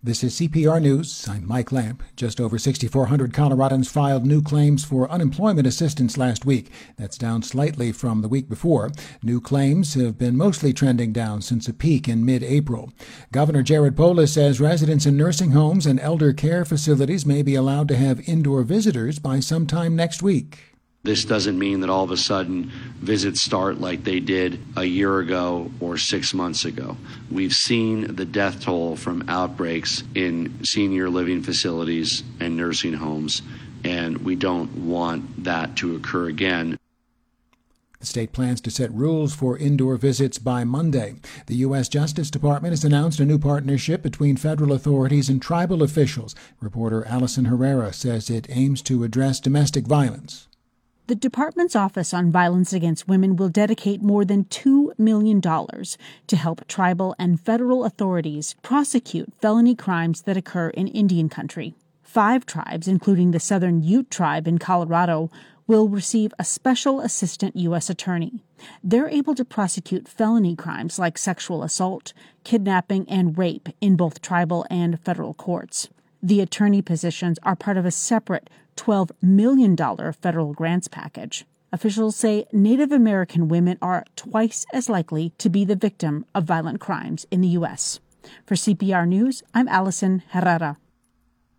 This is CPR News. I'm Mike Lamp. Just over 6,400 Coloradans filed new claims for unemployment assistance last week. That's down slightly from the week before. New claims have been mostly trending down since a peak in mid-April. Governor Jared Polis says residents in nursing homes and elder care facilities may be allowed to have indoor visitors by sometime next week. This doesn't mean that all of a sudden visits start like they did a year ago or 6 months ago. We've seen the death toll from outbreaks in senior living facilities and nursing homes, and we don't want that to occur again. The state plans to set rules for indoor visits by Monday. The U.S. Justice Department has announced a new partnership between federal authorities and tribal officials. Reporter Allison Herrera says it aims to address domestic violence. The department's Office on Violence Against Women will dedicate more than $2 million to help tribal and federal authorities prosecute felony crimes that occur in Indian country. 5 tribes, including the Southern Ute tribe in Colorado, will receive a special assistant U.S. attorney. They're able to prosecute felony crimes like sexual assault, kidnapping, and rape in both tribal and federal courts. The attorney positions are part of a separate $12 million federal grants package. Officials say Native American women are twice as likely to be the victim of violent crimes in the U.S. For CPR News, I'm Allison Herrera.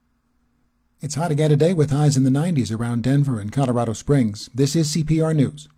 It's hot again today with highs in the 90s around Denver and Colorado Springs. This is CPR News.